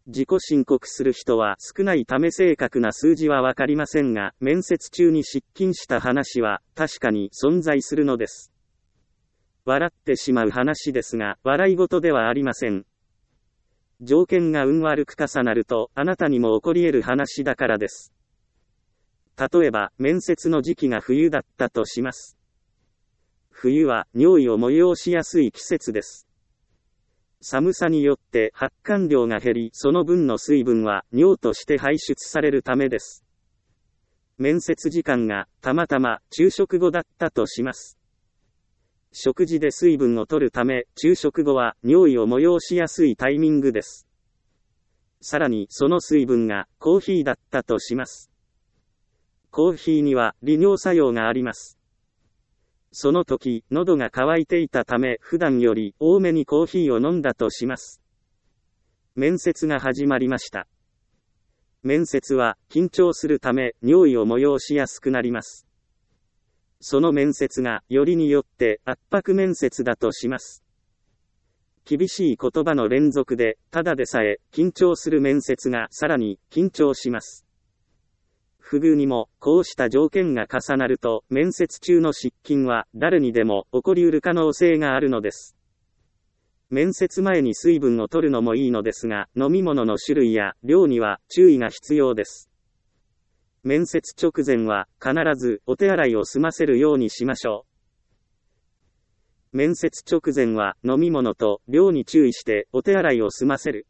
自己申告する人は少ないため正確な数字はわかりませんが、面接中に失禁した話は確かに存在するのです。笑ってしまう話ですが、笑い事ではありません。条件が運悪く重なると、あなたにも起こり得る話だからです。例えば、面接の時期が冬だったとします。冬は尿意を催しやすい季節です。寒さによって発汗量が減り、その分の水分は尿として排出されるためです。面接時間がたまたま昼食後だったとします。食事で水分を取るため、昼食後は尿意を催しやすいタイミングです。さらにその水分がコーヒーだったとします。コーヒーには利尿作用があります。その時、喉が渇いていたため、普段より多めにコーヒーを飲んだとします。面接が始まりました。面接は緊張するため、尿意を催しやすくなります。その面接がよりによって圧迫面接だとします。厳しい言葉の連続で、ただでさえ緊張する面接がさらに緊張します。不遇にも、こうした条件が重なると、面接中の失禁は誰にでも起こり得る可能性があるのです。面接前に水分を取るのもいいのですが、飲み物の種類や量には注意が必要です。面接直前は必ずお手洗いを済ませるようにしましょう。面接直前は飲み物と量に注意してお手洗いを済ませる。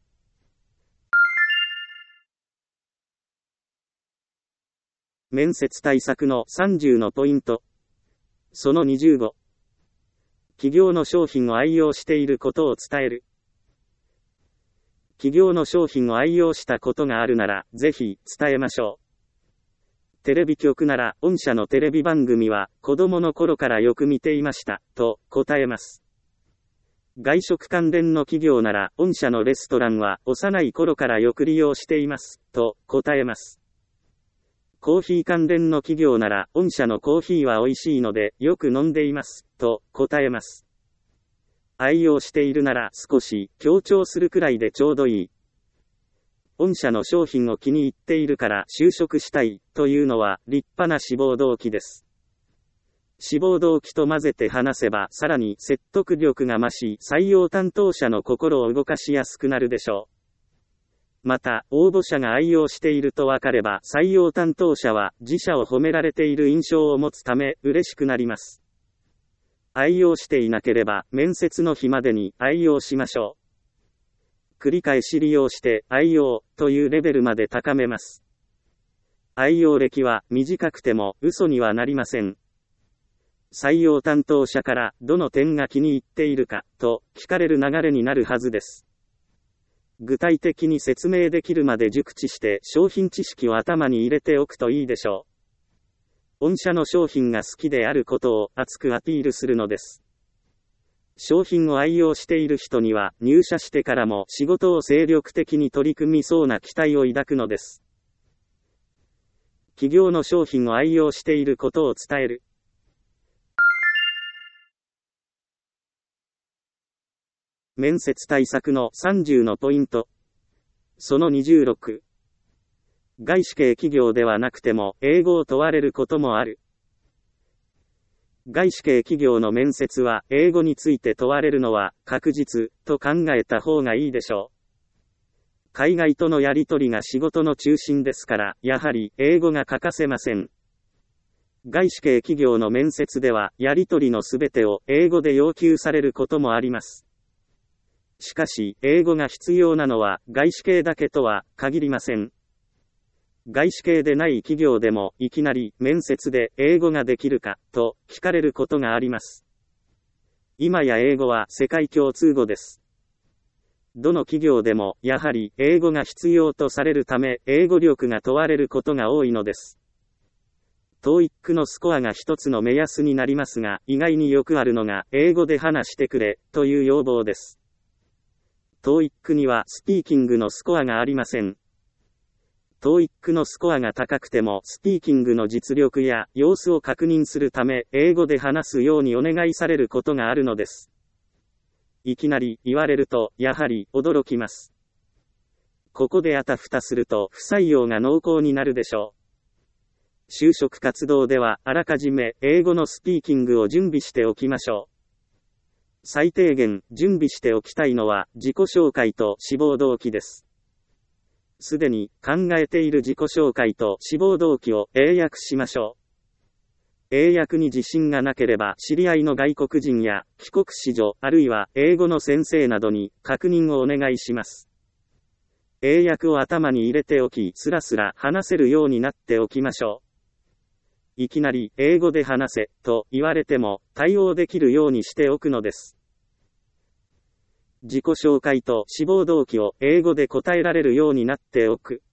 面接対策の30のポイント。その25。企業の商品を愛用していることを伝える。企業の商品を愛用したことがあるなら、ぜひ伝えましょう。テレビ局なら、御社のテレビ番組は子供の頃からよく見ていました、と答えます。外食関連の企業なら、御社のレストランは幼い頃からよく利用しています、と答えます。コーヒー関連の企業なら、御社のコーヒーは美味しいので、よく飲んでいます、と答えます。愛用しているなら少し強調するくらいでちょうどいい。御社の商品を気に入っているから就職したい、というのは立派な志望動機です。志望動機と混ぜて話せばさらに説得力が増し、採用担当者の心を動かしやすくなるでしょう。また、応募者が愛用していると分かれば、採用担当者は自社を褒められている印象を持つため、嬉しくなります。愛用していなければ、面接の日までに愛用しましょう。繰り返し利用して愛用というレベルまで高めます。愛用歴は短くても嘘にはなりません。採用担当者からどの点が気に入っているかと聞かれる流れになるはずです。具体的に説明できるまで熟知して商品知識を頭に入れておくといいでしょう。御社の商品が好きであることを熱くアピールするのです。商品を愛用している人には入社してからも仕事を精力的に取り組みそうな期待を抱くのです。企業の商品を愛用していることを伝える。面接対策の30のポイント。その26。外資系企業ではなくても英語を問われることもある。外資系企業の面接は英語について問われるのは確実と考えた方がいいでしょう。海外とのやり取りが仕事の中心ですから、やはり英語が欠かせません。外資系企業の面接ではやり取りのすべてを英語で要求されることもあります。しかし、英語が必要なのは外資系だけとは限りません。外資系でない企業でもいきなり面接で英語ができるかと聞かれることがあります。今や英語は世界共通語です。どの企業でもやはり英語が必要とされるため、英語力が問われることが多いのです。TOEIC のスコアが一つの目安になりますが、意外によくあるのが英語で話してくれという要望です。TOEIC にはスピーキングのスコアがありません。TOEIC のスコアが高くてもスピーキングの実力や様子を確認するため英語で話すようにお願いされることがあるのです。いきなり言われるとやはり驚きます。 ここであたふたすると不採用が濃厚になるでしょう。就職活動ではあらかじめ英語のスピーキングを準備しておきましょう。最低限準備しておきたいのは自己紹介と志望動機です。すでに考えている自己紹介と志望動機を英訳しましょう。英訳に自信がなければ知り合いの外国人や帰国子女あるいは英語の先生などに確認をお願いします。英訳を頭に入れておき、スラスラ話せるようになっておきましょう。いきなり英語で話せと言われても対応できるようにしておくのです。自己紹介と志望動機を英語で答えられるようになっておく。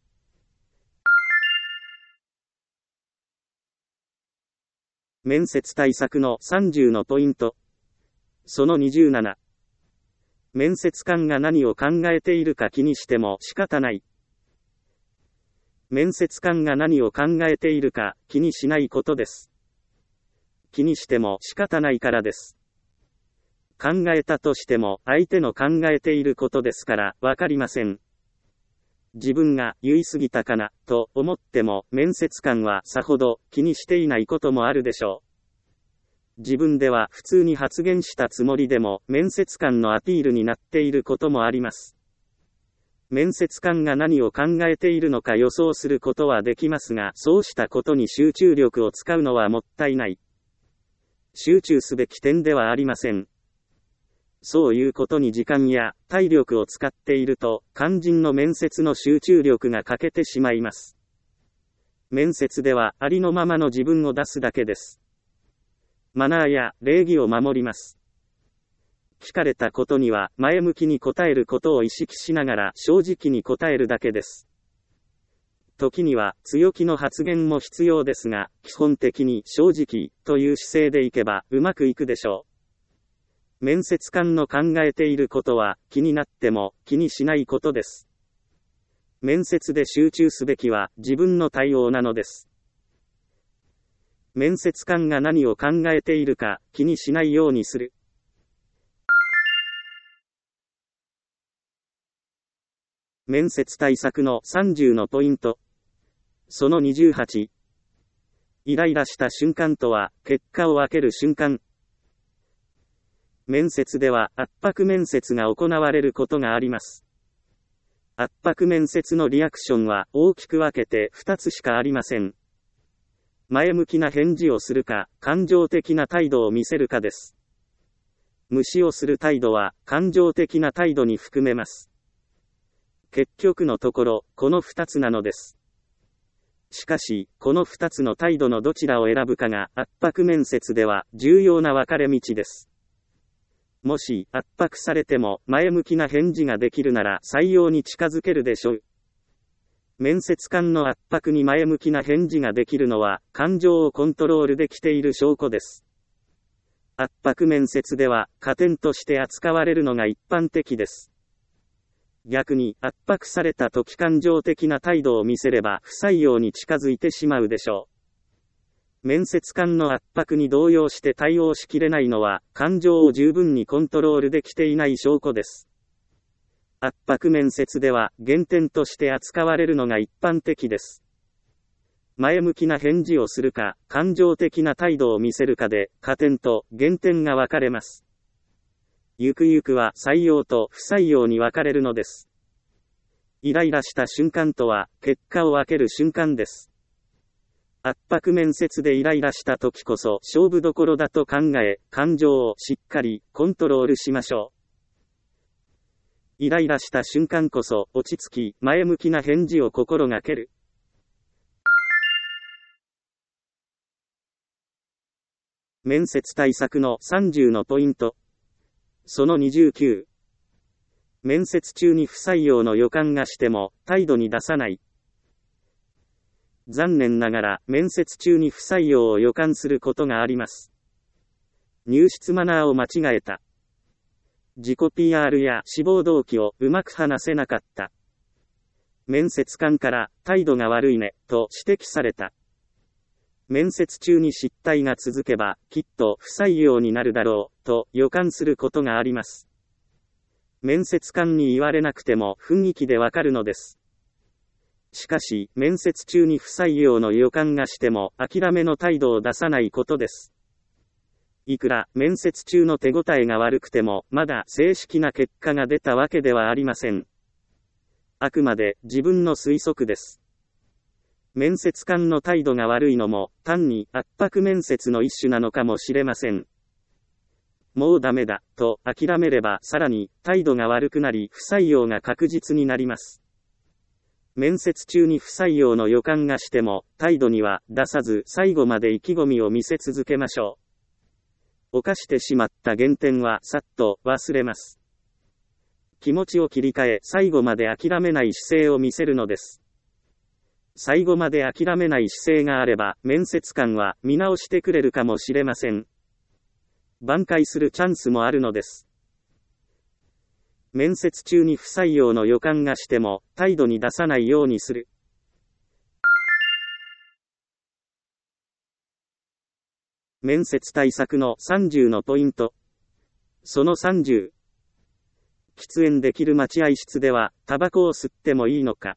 面接対策の30のポイント。その27。面接官が何を考えているか気にしても仕方ない。面接官が何を考えているか気にしないことです。気にしても仕方ないからです。考えたとしても相手の考えていることですからわかりません。自分が言い過ぎたかなと思っても面接官はさほど気にしていないこともあるでしょう。自分では普通に発言したつもりでも面接官のアピールになっていることもあります。面接官が何を考えているのか予想することはできますが、そうしたことに集中力を使うのはもったいない。集中すべき点ではありません。そういうことに時間や体力を使っていると、肝心の面接の集中力が欠けてしまいます。面接ではありのままの自分を出すだけです。マナーや礼儀を守ります。聞かれたことには前向きに答えることを意識しながら正直に答えるだけです。時には強気の発言も必要ですが、基本的に正直という姿勢でいけばうまくいくでしょう。面接官の考えていることは気になっても気にしないことです。面接で集中すべきは自分の対応なのです。面接官が何を考えているか気にしないようにする。面接対策の30のポイント。その28。イライラした瞬間とは結果を分ける瞬間。面接では圧迫面接が行われることがあります。圧迫面接のリアクションは大きく分けて2つしかありません。前向きな返事をするか、感情的な態度を見せるかです。無視をする態度は感情的な態度に含めます。結局のところ、この2つなのです。しかし、この2つの態度のどちらを選ぶかが圧迫面接では重要な分かれ道です。もし圧迫されても前向きな返事ができるなら採用に近づけるでしょう。面接官の圧迫に前向きな返事ができるのは感情をコントロールできている証拠です。圧迫面接では加点として扱われるのが一般的です。逆に圧迫された時感情的な態度を見せれば不採用に近づいてしまうでしょう。面接官の圧迫に動揺して対応しきれないのは感情を十分にコントロールできていない証拠です。圧迫面接では減点として扱われるのが一般的です。前向きな返事をするか感情的な態度を見せるかで加点と減点が分かれます。ゆくゆくは採用と不採用に分かれるのです。イライラした瞬間とは結果を分ける瞬間です。圧迫面接でイライラした時こそ勝負どころだと考え、感情をしっかりコントロールしましょう。イライラした瞬間こそ落ち着き、前向きな返事を心がける。面接対策の30のポイント。その29。面接中に不採用の予感がしても態度に出さない。残念ながら面接中に不採用を予感することがあります。入室マナーを間違えた。自己 PR や志望動機をうまく話せなかった。面接官から態度が悪いねと指摘された。面接中に失態が続けばきっと不採用になるだろうと予感することがあります。 面接官に言われなくても雰囲気でわかるのです。しかし、面接中に不採用の予感がしても諦めの態度を出さないことです。いくら面接中の手応えが悪くても、まだ正式な結果が出たわけではありません。あくまで自分の推測です。面接官の態度が悪いのも、単に圧迫面接の一種なのかもしれません。もうダメだ、と諦めればさらに態度が悪くなり不採用が確実になります。面接中に不採用の予感がしても、態度には出さず最後まで意気込みを見せ続けましょう。犯してしまった減点はさっと忘れます。気持ちを切り替え最後まで諦めない姿勢を見せるのです。最後まで諦めない姿勢があれば面接官は見直してくれるかもしれません。挽回するチャンスもあるのです。面接中に不採用の予感がしても態度に出さないようにする。面接対策の30のポイント。その30。喫煙できる待合室ではタバコを吸ってもいいのか。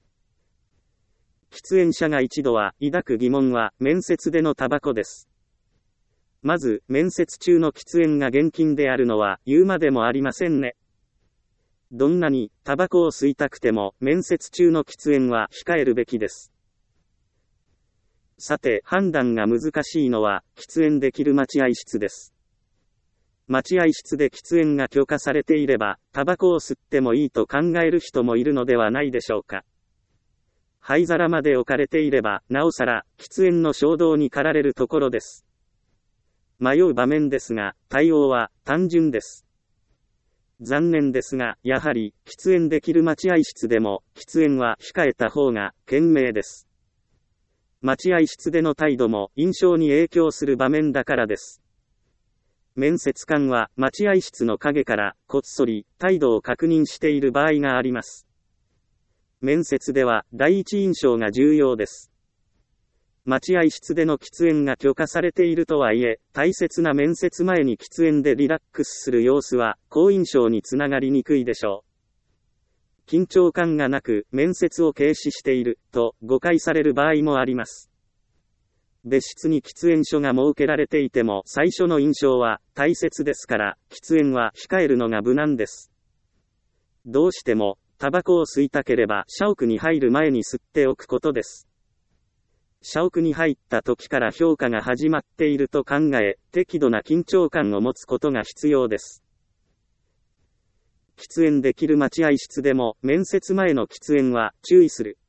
喫煙者が一度は抱く疑問は面接でのタバコです。まず、面接中の喫煙が厳禁であるのは言うまでもありませんね。どんなにタバコを吸いたくても面接中の喫煙は控えるべきです。さて、判断が難しいのは喫煙できる待合室です。待合室で喫煙が許可されていれば、タバコを吸ってもいいと考える人もいるのではないでしょうか。灰皿まで置かれていれば、なおさら喫煙の衝動に駆られるところです。迷う場面ですが、対応は単純です。残念ですが、やはり喫煙できる待合室でも喫煙は控えた方が賢明です。待合室での態度も印象に影響する場面だからです。面接官は待合室の陰からこっそり態度を確認している場合があります。面接では第一印象が重要です。待合室での喫煙が許可されているとはいえ、大切な面接前に喫煙でリラックスする様子は好印象につながりにくいでしょう。緊張感がなく面接を軽視していると誤解される場合もあります。別室に喫煙所が設けられていても最初の印象は大切ですから、喫煙は控えるのが無難です。どうしてもタバコを吸いたければ社屋に入る前に吸っておくことです。社屋に入った時から評価が始まっていると考え、適度な緊張感を持つことが必要です。喫煙できる待合室でも面接前の喫煙は注意する。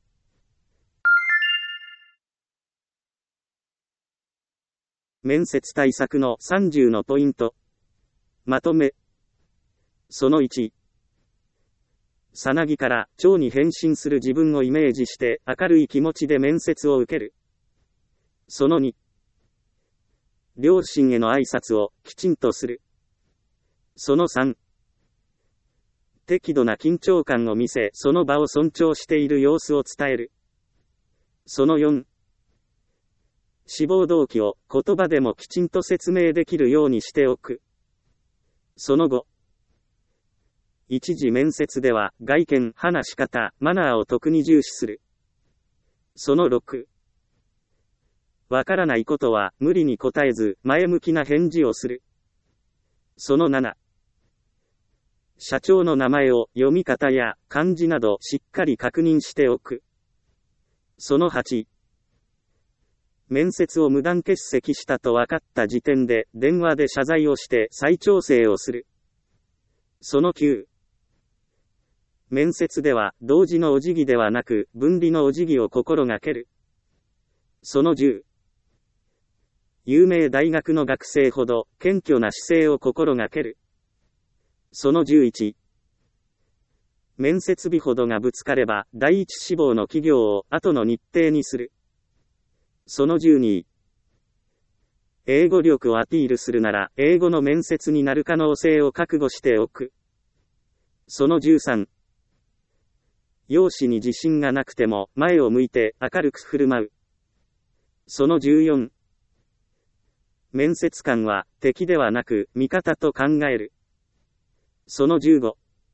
面接対策の30のポイント。まとめ。その1。さなぎから蝶に変身する自分をイメージして明るい気持ちで面接を受ける。その2。両親への挨拶をきちんとする。その3。適度な緊張感を見せ、その場を尊重している様子を伝える。その4。志望動機を言葉でもきちんと説明できるようにしておく。その5。一次面接では外見、話し方、マナーを特に重視する。その6。わからないことは無理に答えず前向きな返事をする。その7。社長の名前を読み方や漢字などしっかり確認しておく。その8。面接を無断欠席したと分かった時点で電話で謝罪をして再調整をする。その9。面接では同時のお辞儀ではなく分離のお辞儀を心がける。その10。有名大学の学生ほど謙虚な姿勢を心がける。その11。面接日ほどがぶつかれば第一志望の企業を後の日程にする。その12。英語力をアピールするなら英語の面接になる可能性を覚悟しておく。その13。容姿に自信がなくても前を向いて明るく振る舞う。その14。面接官は敵ではなく味方と考える。その15。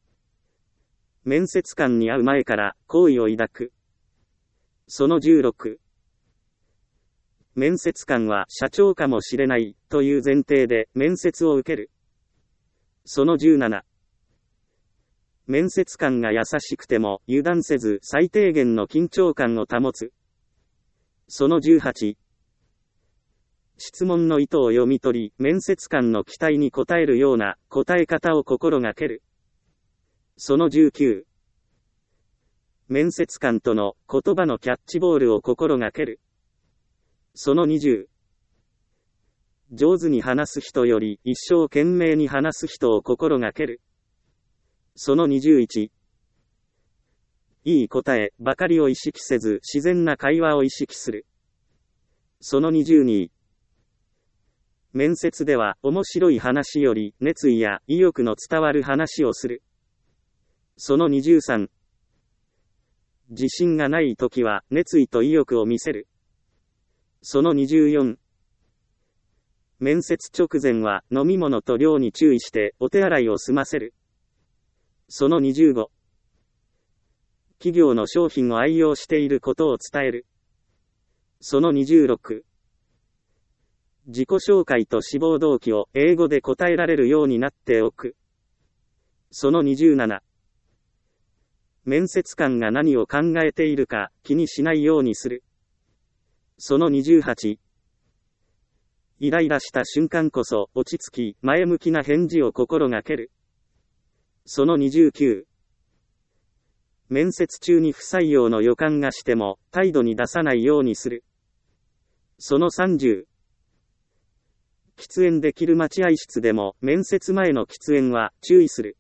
面接官に会う前から好意を抱く。その16。面接官は社長かもしれないという前提で面接を受ける。その17。面接官が優しくても油断せず最低限の緊張感を保つ。その18。質問の意図を読み取り、面接官の期待に応えるような答え方を心がける。その19。面接官との言葉のキャッチボールを心がける。その20。上手に話す人より一生懸命に話す人を心がける。その21。いい答えばかりを意識せず自然な会話を意識する。その22。面接では面白い話より熱意や意欲の伝わる話をする。その23。自信がないときは熱意と意欲を見せる。その24。面接直前は飲み物と量に注意してお手洗いを済ませる。その25。企業の商品を愛用していることを伝える。その26。自己紹介と志望動機を英語で答えられるようになっておく。その27。面接官が何を考えているか気にしないようにする。その28。イライラした瞬間こそ落ち着き前向きな返事を心がける。その29。面接中に不採用の予感がしても態度に出さないようにする。その30。喫煙できる待合室でも面接前の喫煙は注意する。